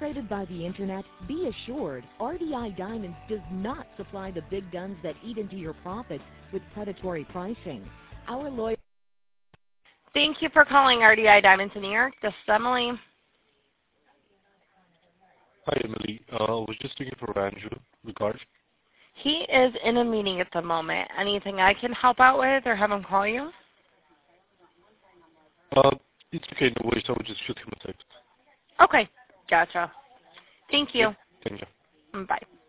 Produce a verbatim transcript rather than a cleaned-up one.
Frustrated by the Internet? Be assured, R D I Diamonds does not supply the big guns that eat into your profits with predatory pricing. Our lawyer... Thank you for calling R D I Diamonds in New York. This is Emily. Hi, Emily. Uh, I was just looking for Andrew Ricard. He is in a meeting at the moment. Anything I can help out with or have him call you? Uh, it's okay, no worries. I will just shoot him a text. Okay, gotcha. Thank you. Thank you. Bye.